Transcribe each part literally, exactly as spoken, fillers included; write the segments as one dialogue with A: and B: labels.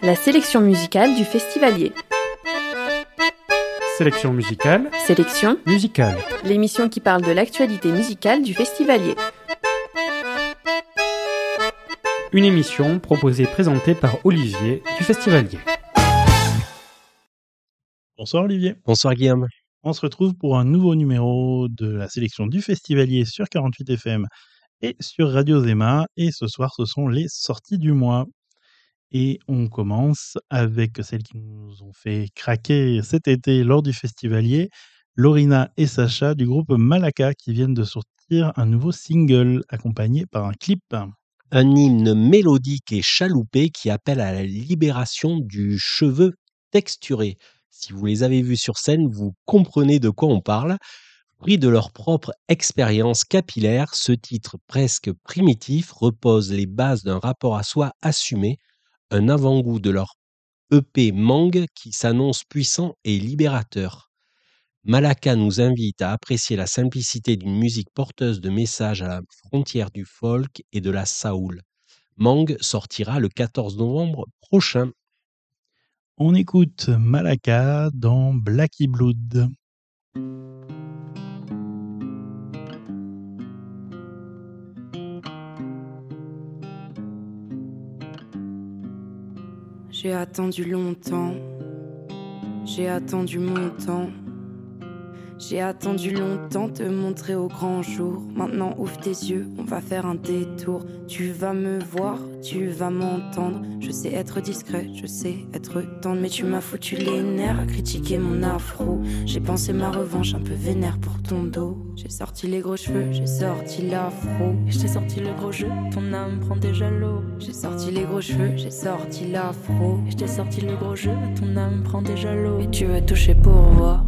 A: La sélection musicale du Festivalier.
B: Sélection musicale.
A: Sélection
B: musicale.
A: L'émission qui parle de l'actualité musicale du Festivalier.
B: Une émission proposée et présentée par Olivier du Festivalier.
C: Bonsoir Olivier.
D: Bonsoir Guillaume.
C: On se retrouve pour un nouveau numéro de la sélection du Festivalier sur quarante-huit F M et sur Radio Zema. Et ce soir, ce sont les sorties du mois. Et on commence avec celles qui nous ont fait craquer cet été lors du Festivalier, Lorina et Sacha du groupe Malaka qui viennent de sortir un nouveau single accompagné par un clip.
D: Un hymne mélodique et chaloupé qui appelle à la libération du cheveu texturé. Si vous les avez vus sur scène, vous comprenez de quoi on parle. Pris de leur propre expérience capillaire, ce titre presque primitif repose les bases d'un rapport à soi assumé, un avant-goût de leur E P Mangue qui s'annonce puissant et libérateur. Malaka nous invite à apprécier la simplicité d'une musique porteuse de messages à la frontière du folk et de la soul. Mangue sortira le quatorze novembre prochain.
C: On écoute Malaka dans Blacky Blood.
E: J'ai attendu longtemps, j'ai attendu mon temps. J'ai attendu longtemps te montrer au grand jour. Maintenant ouvre tes yeux, on va faire un détour. Tu vas me voir, tu vas m'entendre. Je sais être discret, je sais être tendre. Mais tu m'as foutu les nerfs à critiquer mon afro. J'ai pensé ma revanche un peu vénère pour ton dos. J'ai sorti les gros cheveux, j'ai sorti l'afro. Et j'ai sorti le gros jeu, ton âme prend déjà l'eau. J'ai sorti les gros cheveux, j'ai sorti l'afro. Et j'ai sorti le gros jeu, ton âme prend déjà l'eau. Et tu veux toucher pour voir.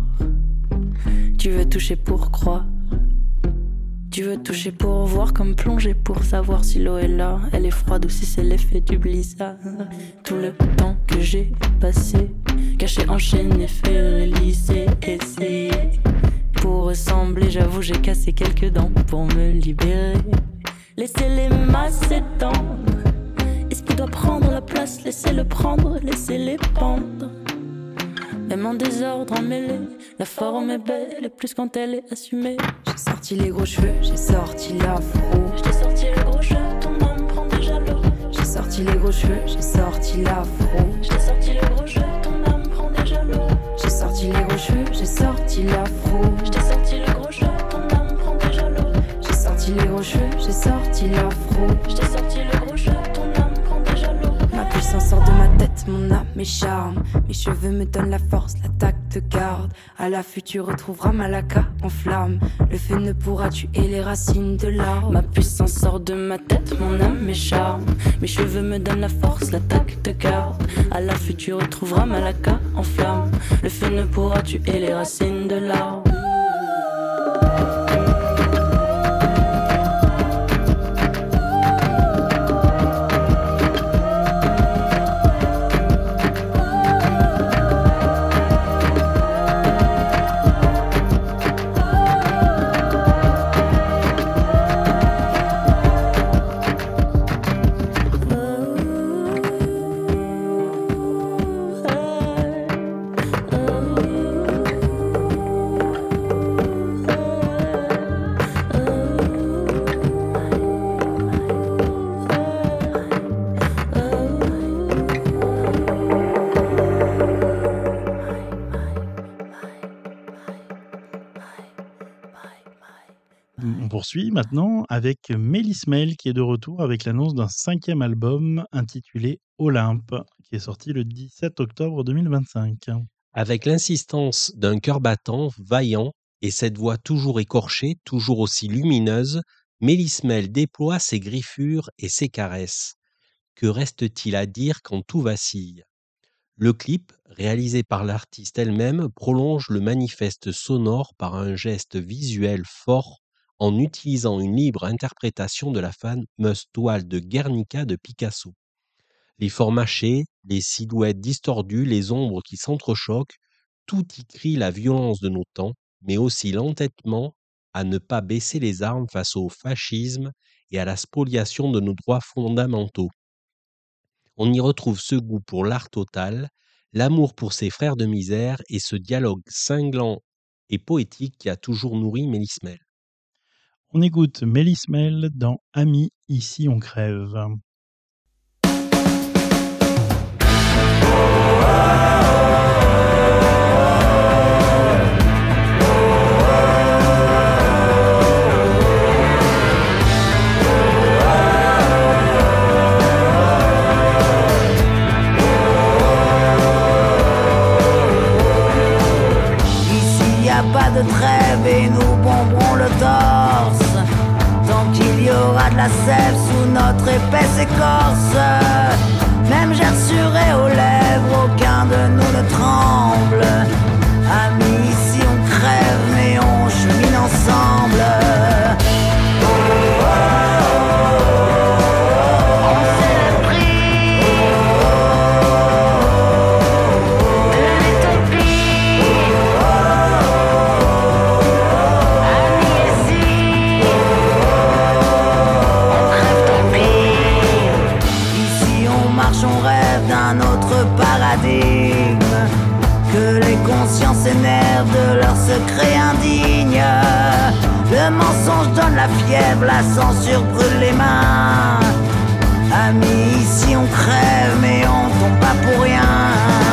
E: Tu veux toucher pour croire. Tu veux toucher pour voir, comme plonger pour savoir si l'eau est là. Elle est froide ou si c'est l'effet du blizzard. Tout le temps que j'ai passé, caché, enchaîné, fait lisser, essayer. Pour ressembler, j'avoue, j'ai cassé quelques dents pour me libérer. Laissez les masses s'étendre. Et ce qui doit prendre la place, laissez-le prendre, laissez-les pendre. Même en désordre, emmêlé, la forme est belle, et plus quand elle est assumée. J'ai sorti les gros cheveux, j'ai sorti l'afro. J'ai sorti les gros cheveux, ton âme prend déjà l'eau. J'ai sorti les gros cheveux, j'ai sorti l'afro. J'ai sorti les gros cheveux, ton âme prend déjà l'eau. J'ai sorti les gros cheveux, j'ai sorti l'afro. J'ai sorti les gros cheveux, ton âme prend déjà l'eau. J'ai sorti les gros cheveux, j'ai sorti l'afro. J'ai sorti les gros cheveux, ton âme prend déjà l'eau. Ma puissance sort de ma tête, mon âme, mes charmes. Mes cheveux me donnent la force, l'attaque te garde. À l'affût tu retrouveras Malaka en flamme. Le feu ne pourra tuer les racines de l'arbre. Ma puissance sort de ma tête, mon âme, mes charmes. Mes cheveux me donnent la force, l'attaque te garde. À l'affût tu retrouveras Malaka en flamme. Le feu ne pourra tuer les racines de l'arbre.
C: On poursuit maintenant avec Mélismel qui est de retour avec l'annonce d'un cinquième album intitulé Olympe qui est sorti le dix-sept octobre deux mille vingt-cinq.
D: Avec l'insistance d'un cœur battant, vaillant, et cette voix toujours écorchée, toujours aussi lumineuse, Mélismel déploie ses griffures et ses caresses. Que reste-t-il à dire quand tout vacille ? Le clip, réalisé par l'artiste elle-même, prolonge le manifeste sonore par un geste visuel fort en utilisant une libre interprétation de la fameuse toile de Guernica de Picasso. Les formes hachées, les silhouettes distordues, les ombres qui s'entrechoquent, tout y crie la violence de nos temps, mais aussi l'entêtement à ne pas baisser les armes face au fascisme et à la spoliation de nos droits fondamentaux. On y retrouve ce goût pour l'art total, l'amour pour ses frères de misère et ce dialogue cinglant et poétique qui a toujours nourri Mélis Mel.
C: On écoute Mélis Mel dans Amis, ici on crève.
F: Pas de trêve et nous bomberons le torse tant qu'il y aura de la sève sous notre épaisse écorce. Même gerçuré aux lèvres, aucun de nous ne tremble. Amis, ici on crève mais on chemine ensemble. Oh, oh, oh, on sait le prix de l'utopie. On rêve d'un autre paradigme, que les consciences s'énervent de leurs secrets indignes. Le mensonge donne la fièvre, la censure brûle les mains. Amis, ici on crève mais on tombe pas pour rien.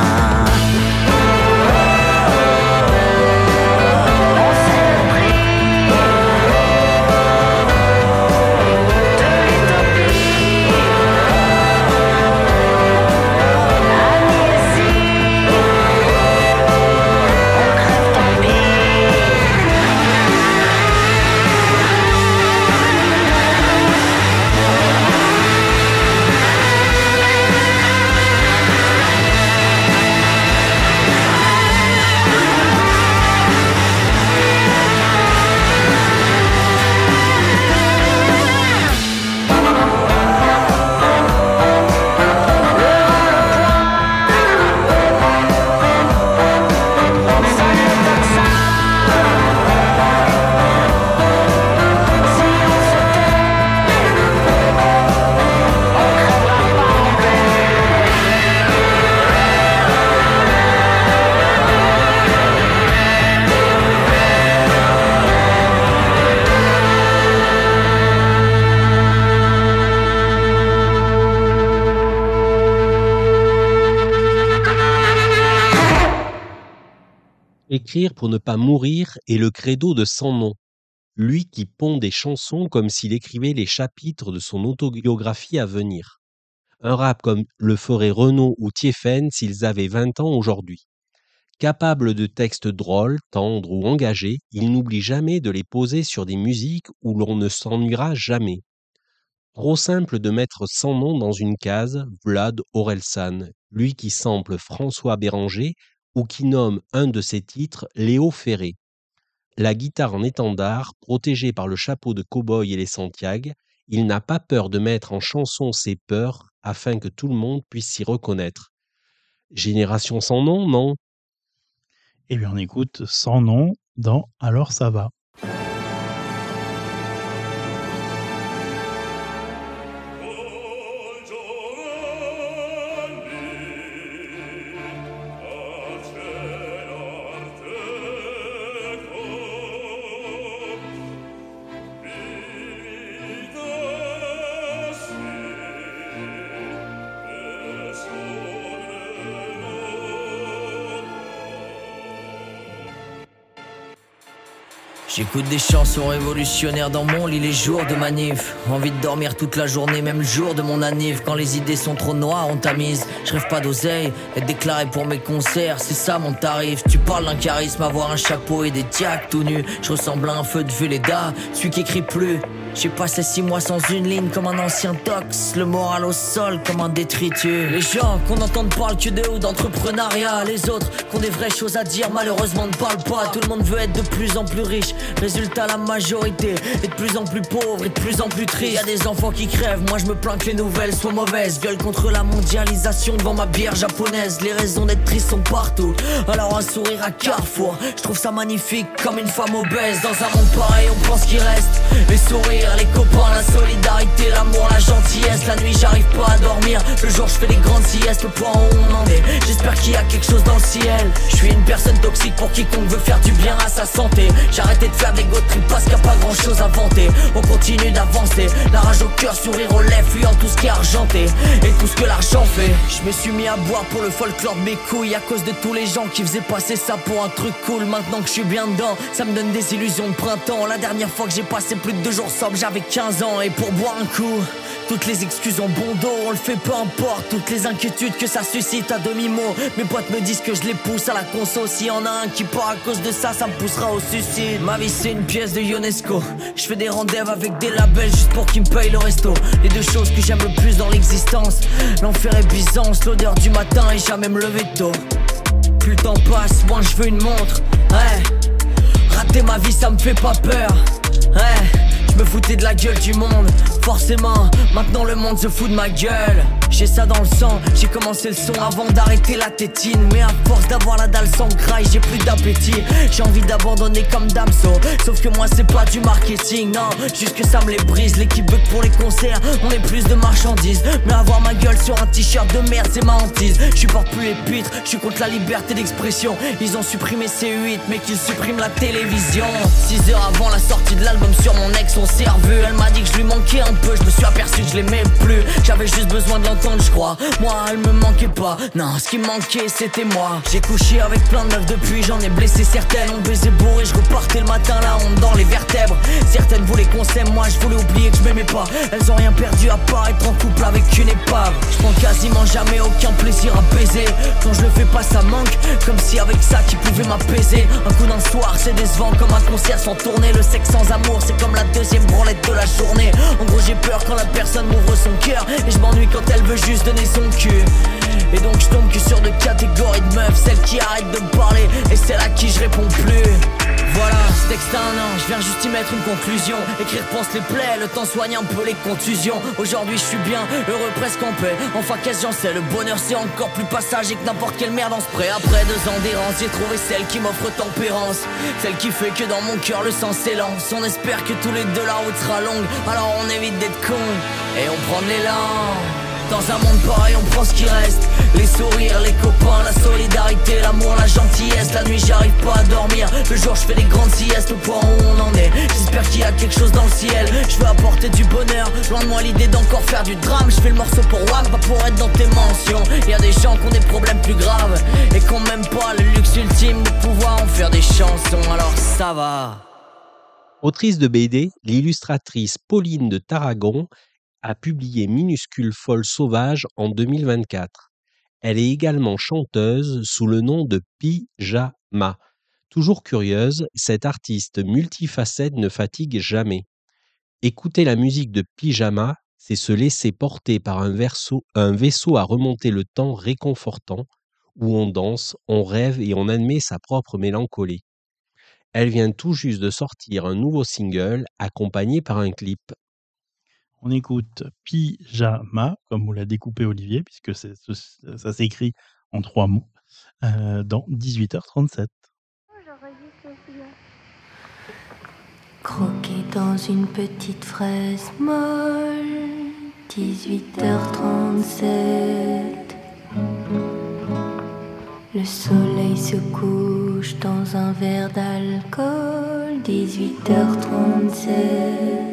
D: Écrire pour ne pas mourir est le credo de Sans Nom, lui qui pond des chansons comme s'il écrivait les chapitres de son autobiographie à venir. Un rap comme le ferait Renaud ou Thiéphène s'ils avaient vingt ans aujourd'hui. Capable de textes drôles, tendres ou engagés, il n'oublie jamais de les poser sur des musiques où l'on ne s'ennuiera jamais. Trop simple de mettre Sans Nom dans une case, Vlad Orelsan, lui qui sample François Béranger ou qui nomme un de ses titres Léo Ferré. La guitare en étendard, protégée par le chapeau de cow-boy et les Santiago, il n'a pas peur de mettre en chanson ses peurs afin que tout le monde puisse s'y reconnaître. Génération Sans Nom, non?
C: Eh bien, on écoute Sans Nom dans Alors ça va.
G: J'écoute des chansons révolutionnaires dans mon lit les jours de manif. Envie de dormir toute la journée, même le jour de mon anniv. Quand les idées sont trop noires, on tamise. Je rêve pas d'oseille, être déclaré pour mes concerts, c'est ça mon tarif. Tu parles d'un charisme, avoir un chapeau et des diacs tout nus. Je ressemble à un feu de Véleda, celui qui écrit plus. J'ai passé six mois sans une ligne comme un ancien tox. Le moral au sol comme un détritus. Les gens qu'on entend ne parlent que de ou d'entrepreneuriat. Les autres qui ont des vraies choses à dire malheureusement ne parlent pas. Tout le monde veut être de plus en plus riche. Résultat, la majorité est de plus en plus pauvre et de plus en plus triste. Y'a des enfants qui crèvent, moi je me plains que les nouvelles soient mauvaises. Gueule contre la mondialisation devant ma bière japonaise. Les raisons d'être triste sont partout, alors un sourire à Carrefour, je trouve ça magnifique comme une femme obèse. Dans un monde pareil on pense qu'il reste les sourires, les copains, la solidarité, l'amour, la gentillesse. La nuit j'arrive pas à dormir dormir. Le jour je fais des grandes siestes, le point où on en est. J'espère qu'il y a quelque chose dans le ciel. Je suis une personne toxique pour quiconque veut faire du bien à sa santé. J'ai arrêté de faire des go trips parce qu'il n'y a pas grand chose à vanter. On continue d'avancer, la rage au cœur, sourire aux lèvres, fuyant tout ce qui est argenté et tout ce que l'argent fait. Je me suis mis à boire pour le folklore de mes couilles à cause de tous les gens qui faisaient passer ça pour un truc cool. Maintenant que je suis bien dedans, ça me donne des illusions de printemps. La dernière fois que j'ai passé plus de deux jours sobre, j'avais quinze ans. Et pour boire un coup, toutes les excuses ont bon dos, on le fait peu importe. Toutes les inquiétudes que ça suscite à demi-mot. Mes potes me disent que je les pousse à la conso. S'il y en a un qui part à cause de ça, ça me poussera au suicide. Ma vie c'est une pièce de Ionesco. Je fais des rendez-vous avec des labels juste pour qu'ils me payent le resto. Les deux choses que j'aime le plus dans l'existence, l'enfer et Byzance, l'odeur du matin et jamais me lever tôt. Plus le temps passe, moins je veux une montre. Ouais, rater ma vie ça me fait pas peur. Ouais, je me foutais de la gueule du monde. Forcément, maintenant le monde se fout de ma gueule. J'ai ça dans le sang, j'ai commencé le son avant d'arrêter la tétine. Mais à force d'avoir la dalle sans graille, j'ai plus d'appétit. J'ai envie d'abandonner comme Damso. Sauf que moi c'est pas du marketing, non, juste que ça me les brise. L'équipe bug pour les concerts, on est plus de marchandises. Mais avoir ma gueule sur un t-shirt de merde c'est ma hantise. Je supporte plus les pitres, je suis contre la liberté d'expression. Ils ont supprimé C huit mais qu'ils suppriment la télévision. Six heures avant la sortie de l'album sur mon ex on s'est revu. Elle m'a dit que je lui manquais un peu, je me suis aperçu que je l'aimais plus. J'avais juste besoin de l'entendre je crois. Moi elle me manquait pas, non ce qui me manquait c'était moi. J'ai couché avec plein de meufs depuis, j'en ai blessé certaines. On baisait bourré, je repartais le matin la honte dans les vertèbres. Certaines voulaient qu'on s'aime, moi je voulais oublier que je m'aimais pas. Elles ont rien perdu à part être en couple avec une épave. Je prends quasiment jamais aucun plaisir à baiser. Quand je le fais pas ça manque, comme si avec ça qui pouvait m'apaiser. Un coup d'un soir c'est décevant comme un concert sans tourner. Le sexe sans amour c'est comme la deuxième branlette de la journée. En gros j'ai peur quand la personne m'ouvre son cœur. Et je m'ennuie quand elle veut juste donner son cul. Et donc je tombe que sur deux catégories de meufs. Celles qui arrêtent de me parler et celles à qui je réponds plus. Voilà, ce texte a un an, je viens juste y mettre une conclusion. Écrire pense les plaies, le temps soigne un peu les contusions. Aujourd'hui je suis bien, heureux presque en paix. Enfin qu'est-ce j'en sais, le bonheur c'est encore plus passager que n'importe quelle merde en spray. Après deux ans d'errance, j'ai trouvé celle qui m'offre tempérance. Celle qui fait que dans mon cœur le sang s'élance. On espère que tous les deux la route sera longue, alors on évite d'être con et on prend de l'élan. Dans un monde pareil on prend ce qui reste. Les sourires, les copains, la solidarité, l'amour, la gentillesse. La nuit j'arrive pas à dormir, le jour je fais des grandes siestes. Au point où on en est, j'espère qu'il y a quelque chose dans le ciel. Je veux apporter du bonheur, loin de moi l'idée d'encore faire du drame. Je fais le morceau pour W A M, pas pour être dans tes mentions. Y a des gens qui ont des problèmes plus graves et qui ont même pas le luxe ultime de pouvoir en faire des chansons, alors ça va.
D: Autrice de B D, l'illustratrice Pauline de Tarragon a publié Minuscule Folle Sauvage en deux mille vingt-quatre. Elle est également chanteuse sous le nom de Pyjama. Toujours curieuse, cette artiste multifacette ne fatigue jamais. Écouter la musique de Pyjama, c'est se laisser porter par un, verso, un vaisseau à remonter le temps réconfortant, où on danse, on rêve et on admet sa propre mélancolie. Elle vient tout juste de sortir un nouveau single accompagné par un clip.
C: On écoute Pyjama, comme vous l'a découpé Olivier, puisque c'est, ça s'écrit en trois mots, euh, dans dix-huit heures trente-sept.
H: Croquer dans une petite fraise molle, dix-huit heures trente-sept. Le soleil se couche dans un verre d'alcool, dix-huit heures trente-sept.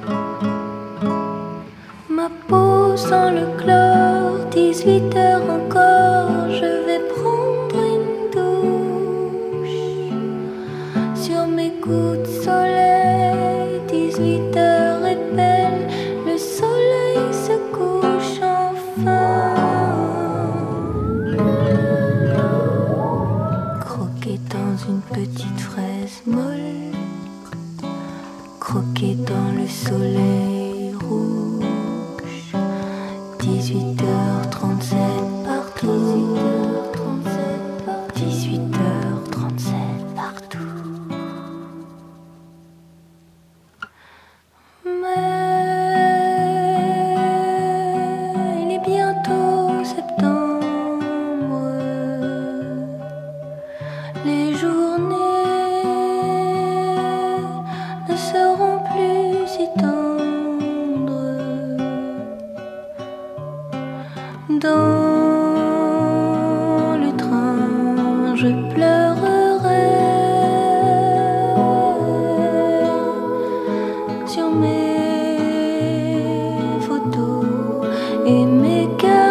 H: Ma peau sent le chlore, dix-huit heures encore, je vais prendre une douche. Sur mes coups de soleil, dix-huit heures est belle, le soleil se couche enfin. Croquer dans une petite fraise molle, croquer dans le soleil rouge. dix-huit heures trente-sept partout. dix-huit heures trente-sept partout. Mais il est bientôt septembre. Les journées ne seront plus si tendres. Dans le train, je pleurerai sur mes photos et mes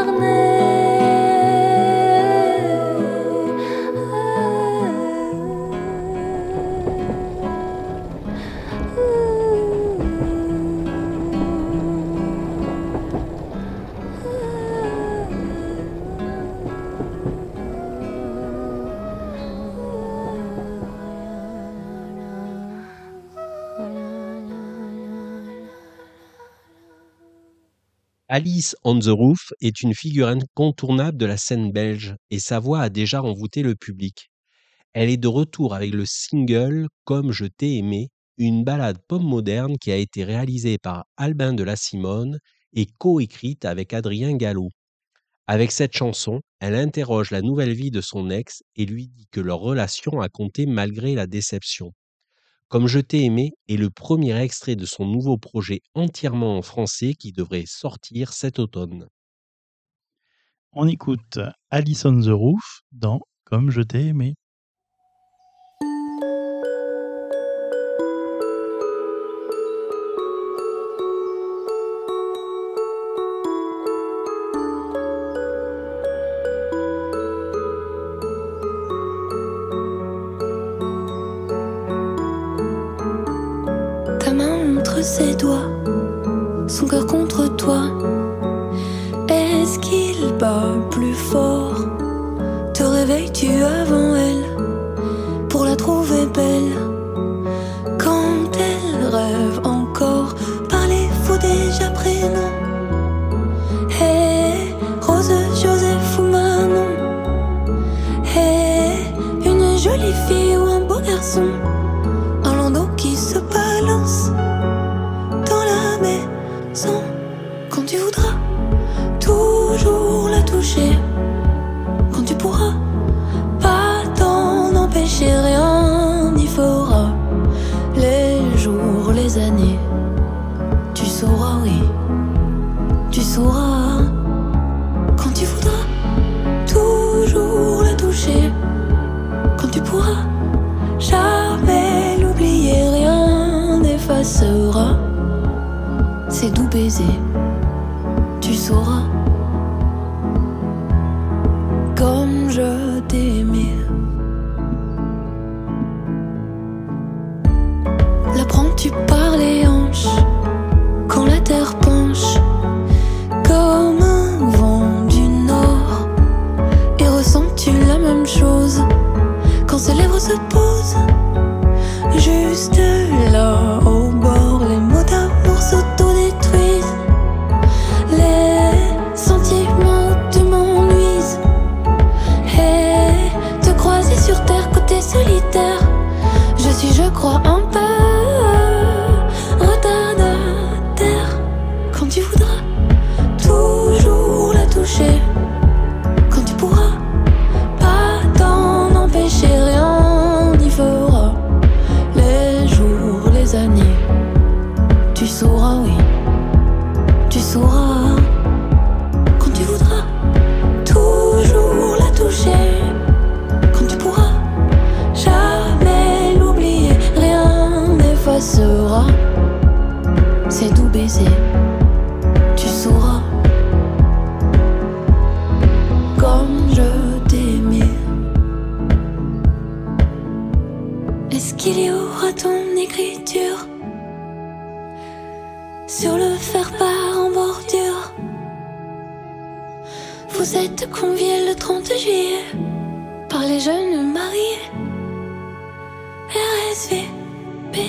D: Alice on the Roof est une figure incontournable de la scène belge et sa voix a déjà envoûté le public. Elle est de retour avec le single « Comme je t'ai aimé », une ballade pop moderne qui a été réalisée par Albin de la Simone et coécrite avec Adrien Gallo. Avec cette chanson, elle interroge la nouvelle vie de son ex et lui dit que leur relation a compté malgré la déception. Comme je t'ai aimé est le premier extrait de son nouveau projet entièrement en français qui devrait sortir cet automne.
C: On écoute Alice on the Roof dans Comme je t'ai aimé.
H: Ta main entre ses doigts, son cœur contre toi. Est-ce qu'il bat plus fort? Te réveilles-tu avant elle pour la trouver belle? Quand elle rêve encore par les faux déjà prénoms. Hey, Rose, Joseph ou Manon. Hey, une jolie fille ou un beau garçon. Un landau qui se balance dans la maison. Quand tu voudras toujours la toucher, quand tu pourras pas t'en empêcher, rien n'y fera. Les jours, les années, tu sauras, oui, tu sauras. Quand tu voudras toujours la toucher, quand tu pourras jamais l'oublier, rien n'effacera ces doux baisers, tu sauras. Comme je t'ai aimé. La prends-tu par les hanches quand la terre penche comme un vent du nord? Et ressens-tu la même chose quand ses lèvres se posent juste là au bord? Les mots d'amour s'autodétruisent, les sentiments te m'ennuisent. Et te croiser sur terre côté solitaire, je suis, je crois, un peu retardataire. Quand tu voudras toujours la toucher, quand tu pourras pas t'en empêcher, rien n'y fera. Les jours, les années, tu sauras, oui, tu sauras. Quand tu voudras toujours la toucher, quand tu pourras jamais l'oublier, rien n'effacera ces doux baisers, tu sauras. Comme je t'ai aimé. Est-ce qu'il y aura ton écriture sur le faire-part en bordure? Vous êtes conviés le trente juillet par les jeunes mariés. R S V P.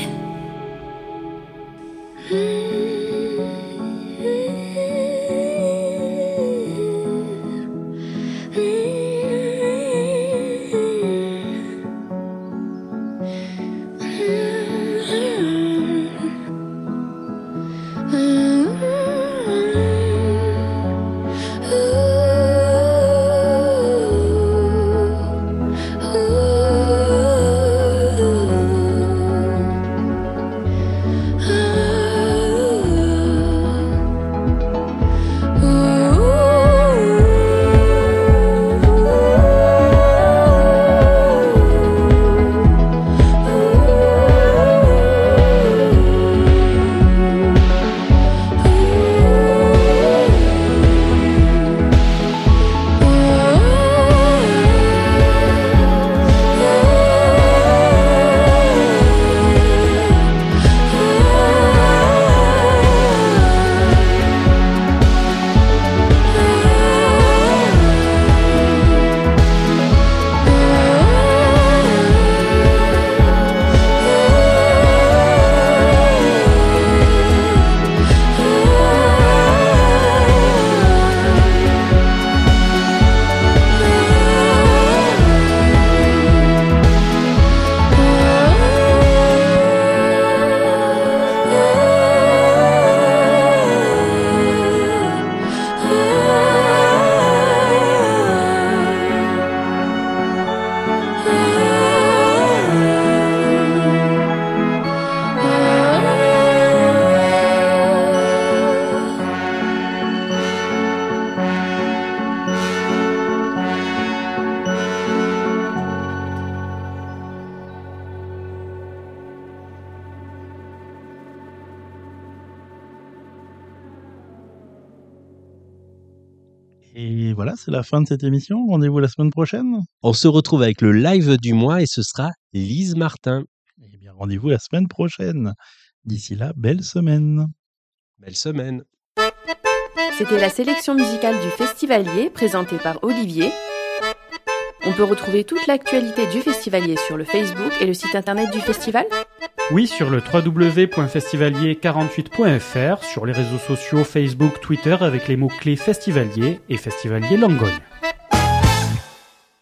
C: Et voilà, c'est la fin de cette émission. Rendez-vous la semaine prochaine.
D: On se retrouve avec le live du mois et ce sera Lise Martin.
C: Eh bien, rendez-vous la semaine prochaine. D'ici là, belle semaine.
D: Belle semaine.
A: C'était la sélection musicale du Festivalier présentée par Olivier. On peut retrouver toute l'actualité du Festivalier sur le Facebook et le site internet du festival.
B: Oui, sur le w w w point festivalier quarante-huit point f r, sur les réseaux sociaux Facebook, Twitter avec les mots-clés Festivalier et Festivalier Langogne.